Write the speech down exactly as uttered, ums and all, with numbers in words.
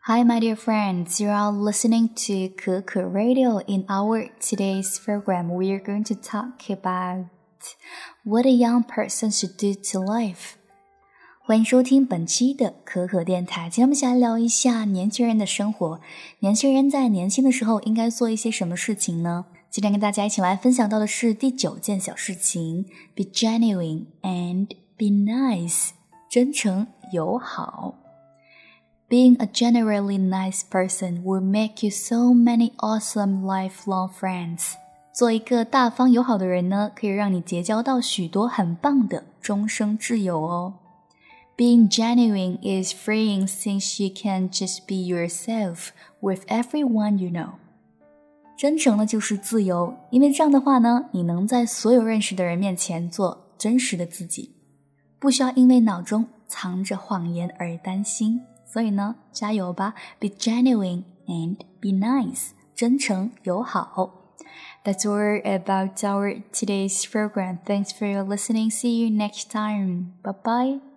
Hi, my dear friends. You are listening to Keke Radio. In our today's program, we are going to talk about what a young person should do to life. 欢迎收听本期的可可电台。今天我们想来聊一下年轻人的生活。年轻人在年轻的时候应该做一些什么事情呢？今天跟大家一起来分享到的是第九件小事情 ：Be genuine and be nice. 真诚友好。Being a generally nice person will make you so many awesome lifelong friends. 做一个大方友好的人呢，可以让你结交到许多很棒的终生挚友哦。Being genuine is freeing since you can just be yourself with everyone you know. 真诚呢就是自由，因为这样的话呢，你能在所有认识的人面前做真实的自己，不需要因为脑中藏着谎言而担心。所以呢，加油吧 ！Be genuine and be nice. 真诚友好。That's all about our today's program. Thanks for your listening. See you next time. Bye bye.